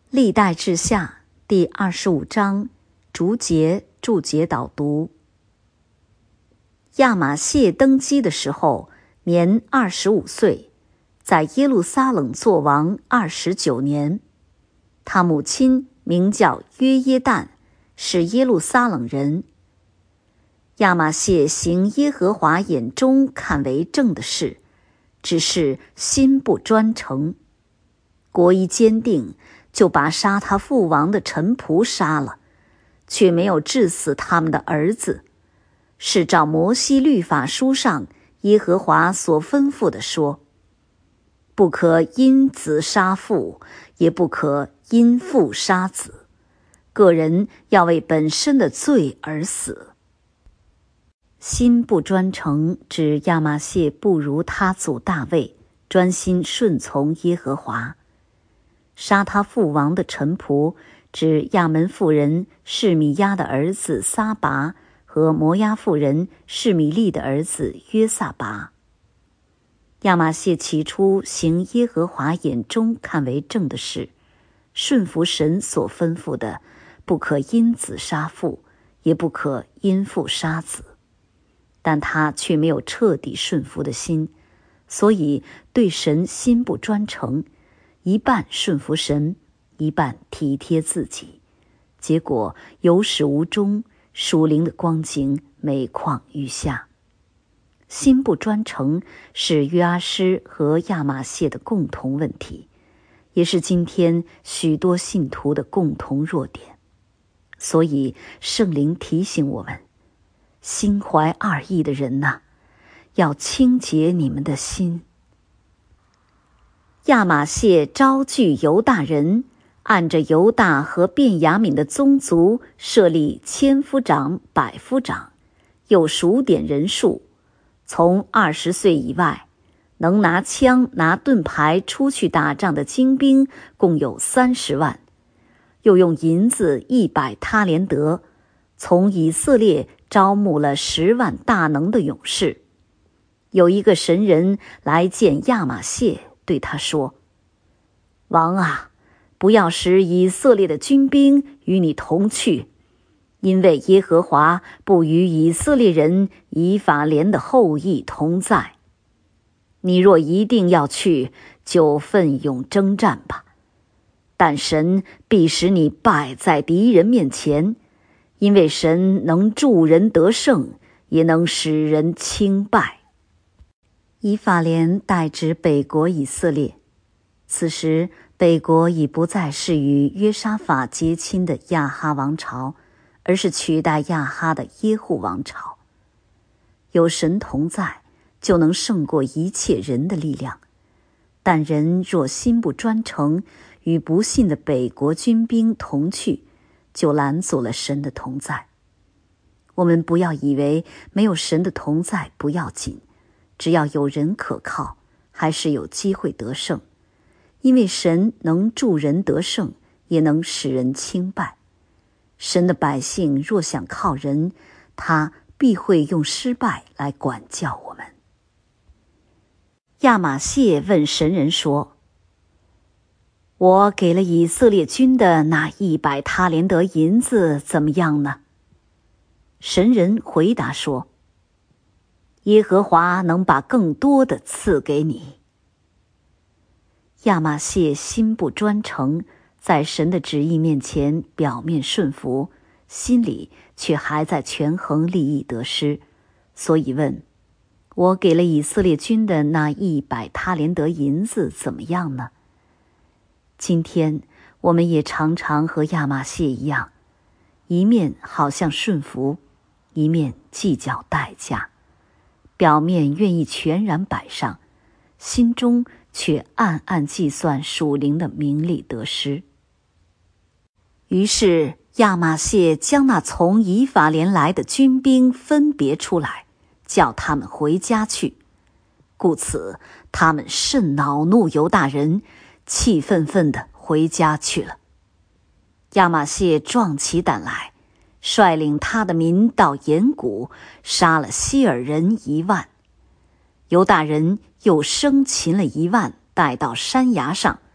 历代志下第25章注解导读。亚玛谢登基的时候，年25岁，在耶路撒冷作王29年。他母亲名叫约耶旦，是耶路撒冷人。亚玛谢行耶和华眼中看为正的事，只是心不专诚。国一坚定，就把杀他父王的臣仆杀了，却没有治死他们的儿子，是照摩西律法书上耶和华所吩咐的说：不可因子杀父，也不可因父杀子，个人要为本身的罪而死。心不专诚，指亚玛谢不如他祖大卫，专心顺从耶和华。杀他父王的臣仆，指亚门妇人示米亚的儿子撒拔和摩押妇人示米利的儿子约撒拔。亚玛谢起初行耶和华眼中看为正的事，顺服神所吩咐的，不可因子杀父，也不可因父杀子。但他却没有彻底顺服的心，所以对神心不专诚，一半顺服神，一半体贴自己，结果有始无终，属灵的光景每况愈下。心不专诚是约阿施和亚玛谢的共同问题，也是今天许多信徒的共同弱点。所以圣灵提醒我们，心怀二意的人呐，要清洁你们的心。亚玛谢招聚犹大人，按着犹大和便雅悯的宗族设立千夫长、百夫长，又数点人数，从20岁以外，能拿枪拿盾牌出去打仗的精兵共有30万，又用银子100他连得，从以色列招募了10万大能的勇士。有一个神人来见亚玛谢，对他说：王啊，不要使以色列的军兵与你同去，因为耶和华不与以色列人以法莲的后裔同在。你若一定要去，就奋勇征战吧，但神必使你败在敌人面前，因为神能助人得胜，也能使人轻败。以法莲代指北国以色列，此时北国已不再是与约沙法结亲的亚哈王朝，而是取代亚哈的耶户王朝。有神同在，就能胜过一切人的力量，但人若心不专诚，与不信的北国军兵同去，就拦阻了神的同在。我们不要以为没有神的同在不要紧，只要有人可靠，还是有机会得胜，因为神能助人得胜，也能使人轻败。神的百姓若想靠人，他必会用失败来管教我们。亚玛谢问神人说：我给了以色列军的那100他连得银子怎么样呢？神人回答说：耶和华能把更多的赐给你。亚玛谢心不专诚，在神的旨意面前表面顺服，心里却还在权衡利益得失，所以问：我给了以色列军的那100他连得银子怎么样呢？今天我们也常常和亚玛谢一样，一面好像顺服，一面计较代价，表面愿意全然摆上，心中却暗暗计算属灵的名利得失。于是亚玛谢将那从以法莲来的军兵分别出来，叫他们回家去。故此他们甚恼怒犹大人，气愤愤地回家去了。亚玛谢壮起胆来，率领他的民到岩谷，杀了希尔人1万。犹大人又生擒了1万，带到山崖上，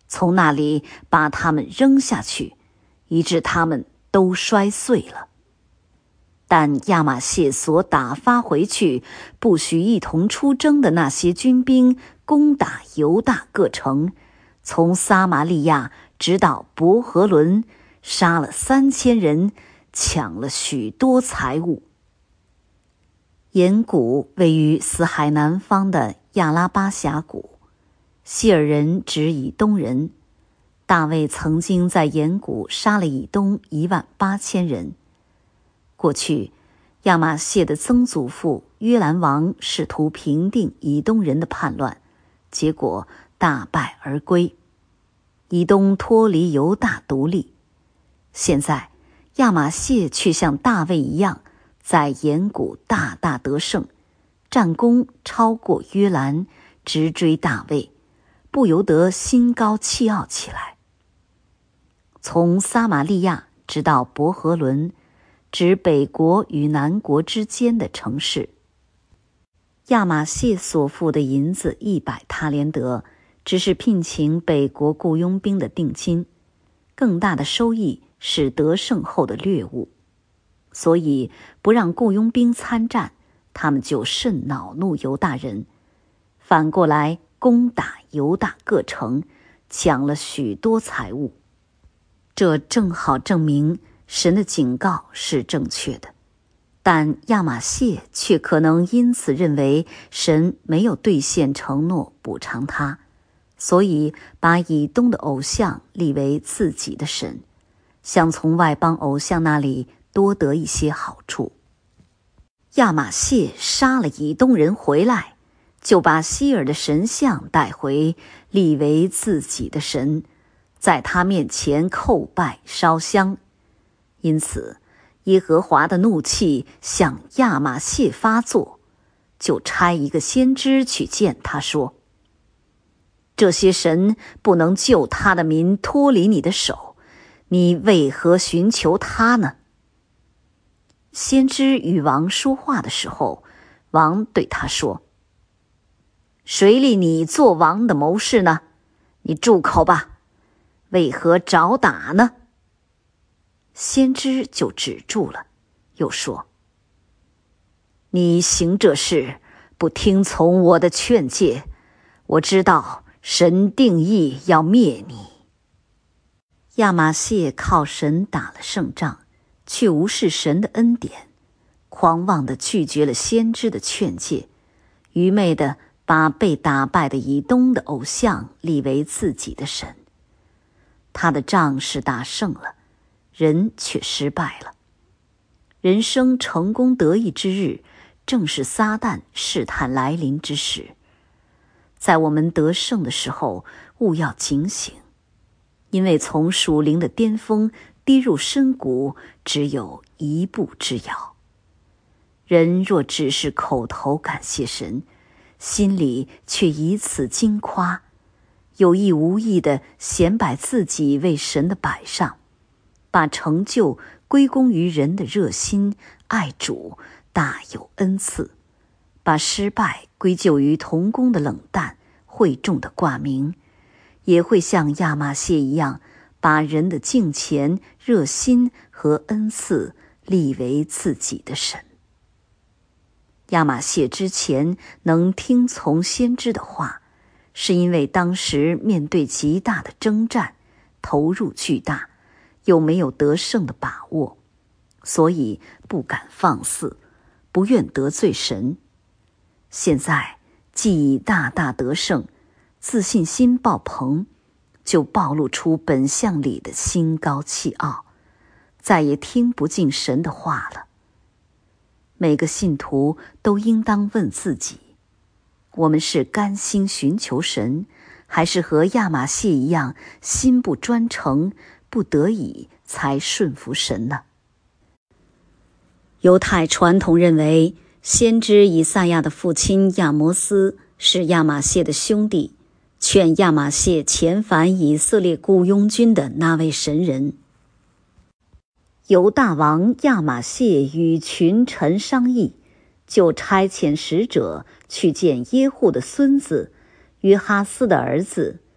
从那里把他们扔下去，以致他们都摔碎了。但亚玛谢所打发回去，不许一同出征的那些军兵，攻打犹大各城，从撒玛利亚直到伯和伦，杀了3000人，抢了许多财物。岩谷位于死海南方的亚拉巴峡谷，希尔人指以东人。大卫曾经在岩谷杀了以东18000人。过去，亚玛谢的曾祖父约兰王试图平定以东人的叛乱，结果大败而归。以东脱离犹大独立。现在，亚玛谢却像大卫一样，在岩谷大大得胜，战功超过约兰，直追大卫，不由得心高气傲起来。从撒玛利亚直到伯和伦，指北国与南国之间的城市。亚玛谢所付的银子100他连德，只是聘请北国雇佣兵的定金，更大的收益是得胜后的掠物。所以不让雇佣兵参战，他们就甚恼怒犹大人，反过来攻打犹大各城，抢了许多财物。这正好证明神的警告是正确的，但亚玛谢却可能因此认为神没有兑现承诺补偿他，所以把以东的偶像立为自己的神，想从外邦偶像那里多得一些好处。亚玛谢杀了以东人回来，就把希尔的神像带回，立为自己的神，在他面前叩拜烧香。因此耶和华的怒气向亚玛谢发作，就差一个先知去见他，说：这些神不能救他的民脱离你的手，你为何寻求他呢？先知与王说话的时候，王对他说：谁立你做王的谋士呢？你住口吧，为何找打呢？先知就止住了，又说：你行这事，不听从我的劝诫，我知道神定义要灭你。亚玛谢靠神打了胜仗，却无视神的恩典，狂妄地拒绝了先知的劝诫，愚昧地把被打败的以东的偶像立为自己的神。他的仗是打胜了，人却失败了。人生成功得意之日，正是撒旦试探来临之时。在我们得胜的时候，务要警醒，因为从属灵的巅峰跌入深谷，只有一步之遥。人若只是口头感谢神，心里却以此惊夸，有意无意地显摆自己为神的摆上，把成就归功于人的热心爱主，大有恩赐，把失败归咎于同工的冷淡会众的挂名，也会像亚玛谢一样，把人的敬虔热心和恩赐立为自己的神。亚玛谢之前能听从先知的话，是因为当时面对极大的征战，投入巨大，又没有得胜的把握，所以不敢放肆，不愿得罪神。现在既已大大得胜，自信心爆棚，就暴露出本相里的心高气傲，再也听不进神的话了。每个信徒都应当问自己，我们是甘心寻求神，还是和亚玛谢一样心不专诚，不得已才顺服神呢？犹太传统认为，先知以赛亚的父亲亚摩斯是亚玛谢的兄弟，劝亚玛谢遣返以色列雇佣军的那位神人。犹大王亚玛谢与群臣商议，就差遣使者去见耶户的孙子约哈斯的儿子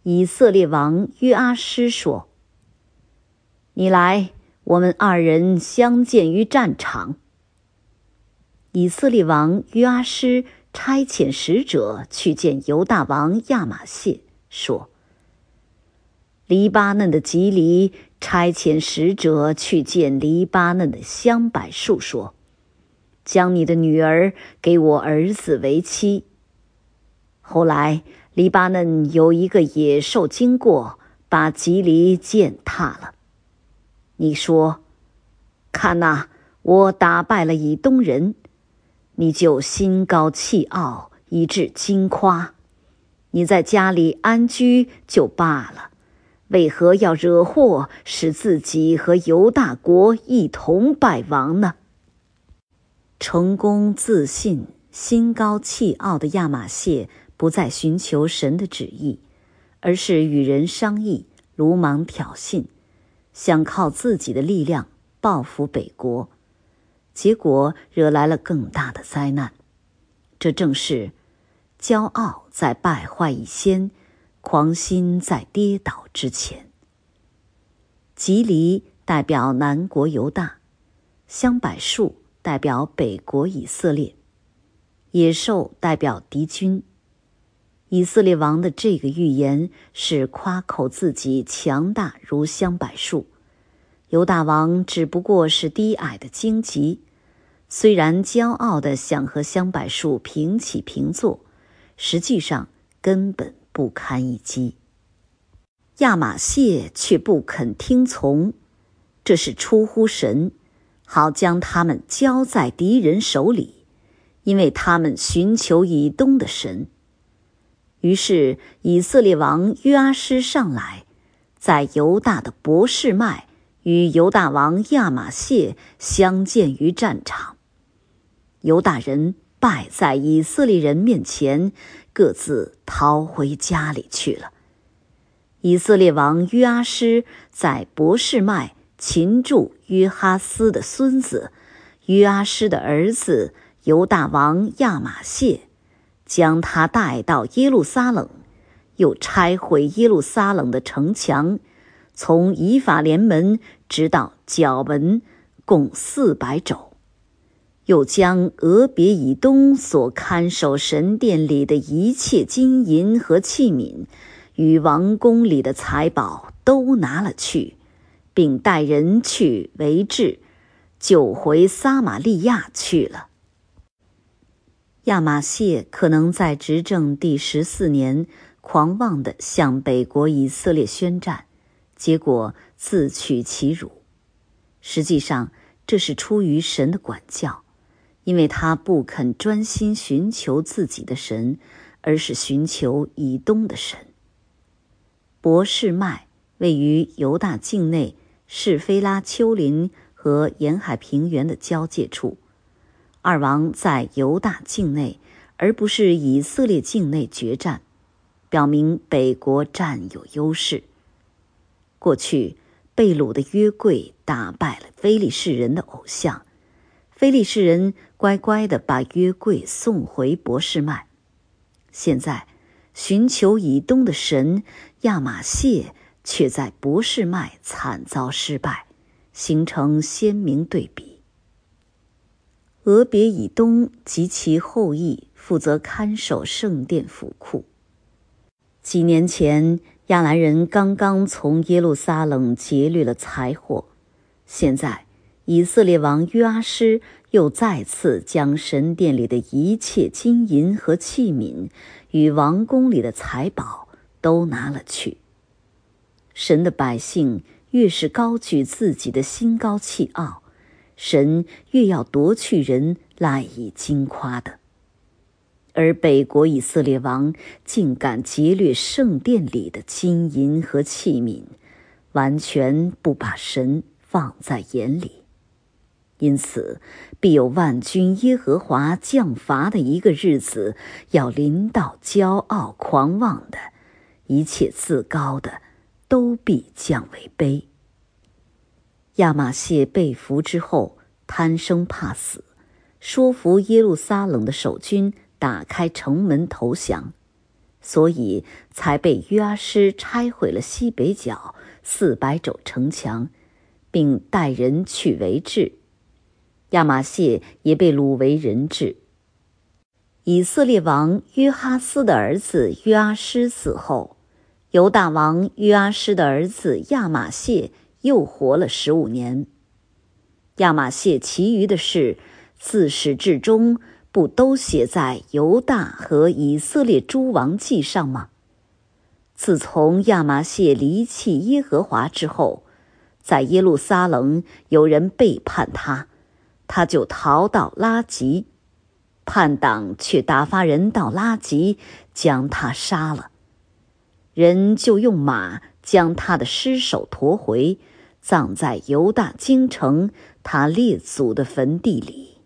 以色列王约阿施说：你来，我们二人相见于战场。以色列王约阿施差遣使者去见犹大王亚玛谢，说：黎巴嫩的吉黎差遣使者去见黎巴嫩的香柏树，说：将你的女儿给我儿子为妻。后来黎巴嫩有一个野兽经过，把吉黎践踏了。你说：看哪，我打败了以东人，你就心高气傲，以致惊夸。你在家里安居就罢了，为何要惹祸，使自己和犹大国一同败亡呢？成功自信、心高气傲的亚玛谢不再寻求神的旨意，而是与人商议，鲁莽挑衅，想靠自己的力量报复北国，结果惹来了更大的灾难。这正是骄傲在败坏以先，狂心在跌倒之前。吉黎代表南国犹大，香柏树代表北国以色列，野兽代表敌军。以色列王的这个预言是夸口自己强大如香柏树，犹大王只不过是低矮的荆棘，虽然骄傲地想和香柏树平起平坐，实际上根本不堪一击。亚玛谢却不肯听从，这是出乎神，好将他们交在敌人手里，因为他们寻求以东的神。于是以色列王约阿施上来，在犹大的伯示麦与犹大王亚玛谢相见于战场。犹大人败在以色列人面前，各自逃回家里去了。以色列王约阿施在伯示麦擒住约哈斯的孙子约阿施的儿子犹大王亚玛谢，将他带到耶路撒冷，又拆毁耶路撒冷的城墙，从以法莲门直到角门，共400肘。又将俄别以东所看守神殿里的一切金银和器皿，与王宫里的财宝都拿了去，并带人去为质，就回撒玛利亚去了。亚玛谢可能在执政第14年狂妄地向北国以色列宣战，结果自取其辱。实际上这是出于神的管教，因为他不肯专心寻求自己的神，而是寻求以东的神。伯示麦位于犹大境内示非拉丘陵和沿海平原的交界处，二王在犹大境内，而不是以色列境内决战，表明北国占有优势。过去被掳的约柜打败了非利士人的偶像，非利士人乖乖地把约柜送回伯示麦。现在寻求以东的神亚玛谢却在伯示麦惨遭失败，形成鲜明对比。俄别以东及其后裔负责看守圣殿府库。几年前亚兰人刚刚从耶路撒冷劫掠了财货，现在以色列王约阿施又再次将神殿里的一切金银和器皿与王宫里的财宝都拿了去。神的百姓越是高举自己的心高气傲，神越要夺去人赖以惊夸的。而北国以色列王竟敢劫掠圣殿里的金银和器皿，完全不把神放在眼里。因此必有万军耶和华降罚的一个日子，要临到骄傲狂妄的，一切自高的都必降为卑。亚玛谢被俘之后，贪生怕死，说服耶路撒冷的守军打开城门投降。 所以才被约阿施拆毁了西北角400肘城墙，并带人去为质。亚玛谢也被掳为人质。以色列王约哈斯的儿子约阿施死后，犹大王约阿施的儿子亚玛谢又活了15年。亚玛谢其余的事，自始至终不都写在犹大和以色列诸王记上吗？自从亚玛谢离弃耶和华之后，在耶路撒冷有人背叛他，他就逃到拉吉，叛党却打发人到拉吉，将他杀了。人就用马将他的尸首驮回，葬在犹大京城他列祖的坟地里。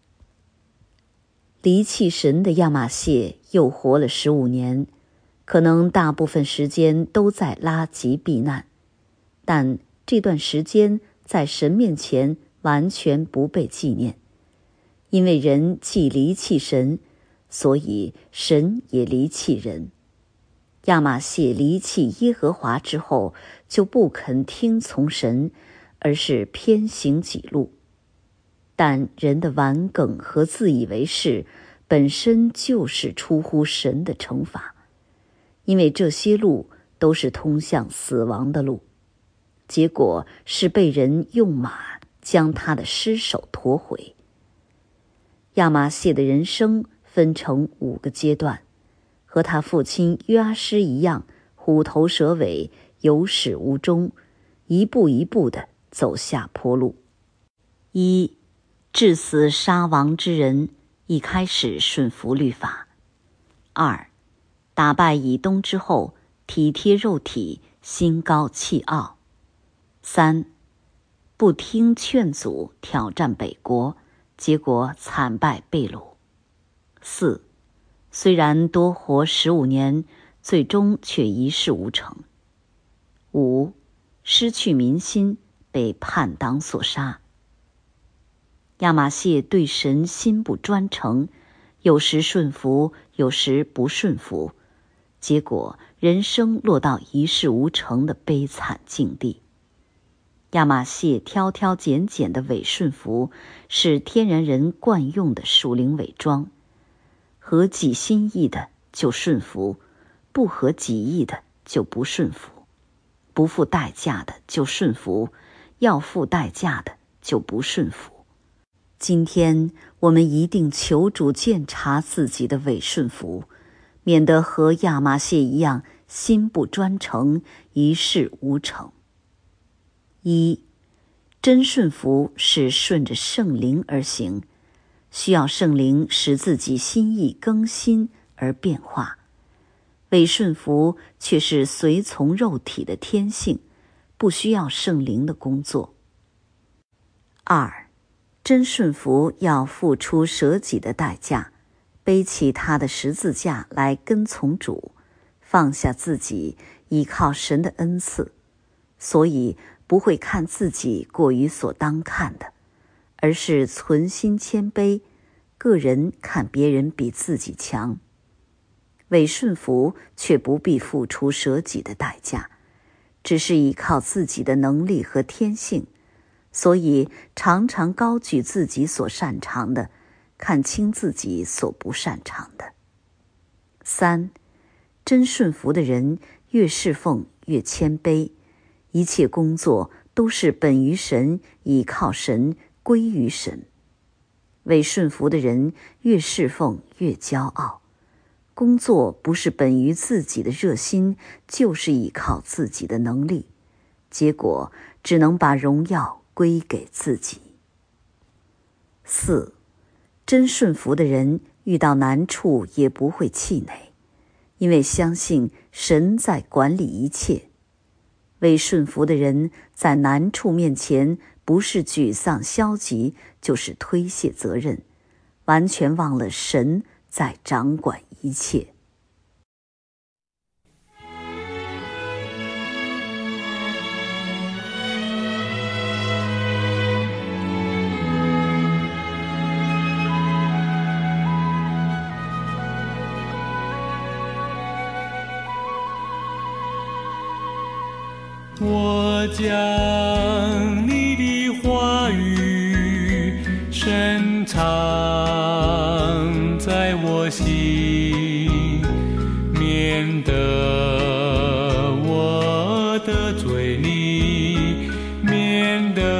离弃神的亚玛谢又活了15年，可能大部分时间都在拉吉避难，但这段时间在神面前完全不被纪念，因为人既离弃神，所以神也离弃人。亚玛谢离弃耶和华之后，就不肯听从神，而是偏行己路。但人的顽梗和自以为是，本身就是出乎神的惩罚，因为这些路都是通向死亡的路，结果是被人用马将他的尸首驮回。亚玛谢的人生分成5个阶段，和他父亲约阿施一样，虎头蛇尾，有始无终，一步一步地走下坡路。1. 治死杀王之人，一开始顺服律法。2. 打败以东之后，体贴肉体，心高气傲。3. 不听劝阻，挑战北国，结果惨败被掳。4. 虽然多活15年，最终却一事无成。5. 失去民心，被叛党所杀。亚玛谢对神心不专诚，有时顺服，有时不顺服，结果人生落到一事无成的悲惨境地。亚玛谢挑挑拣拣的伪顺服，是天然人惯用的属灵伪装。合己心意的就顺服，不合己意的就不顺服；不付代价的就顺服，要付代价的就不顺服。今天我们一定求主鉴察自己的伪顺服，免得和亚玛谢一样心不专诚，一事无成。1. 真顺服是顺着圣灵而行，需要圣灵使自己心意更新而变化。伪顺服却是随从肉体的天性，不需要圣灵的工作。2. 真顺服要付出舍己的代价，背起他的十字架来跟从主，放下自己，依靠神的恩赐，所以不会看自己过于所当看的，而是存心谦卑，个人看别人比自己强。伪顺服却不必付出舍己的代价，只是依靠自己的能力和天性，所以常常高举自己所擅长的，看轻自己所不擅长的。3. 真顺服的人越侍奉越谦卑，一切工作都是本于神，倚靠神，归于神。伪顺服的人越侍奉越骄傲，工作不是本于自己的热心，就是依靠自己的能力，结果只能把荣耀归给自己。4. 真顺服的人遇到难处也不会气馁，因为相信神在管理一切。伪顺服的人在难处面前，不是沮丧消极，就是推卸责任，完全忘了神在掌管一切。 我将你的话语深藏在我心，免得我得罪你，免得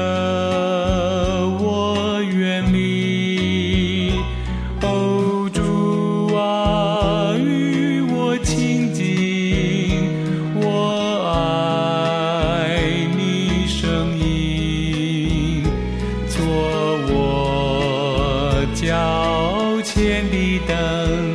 我远离。哦，主啊，与我亲近，我爱你声音，做我脚前的灯。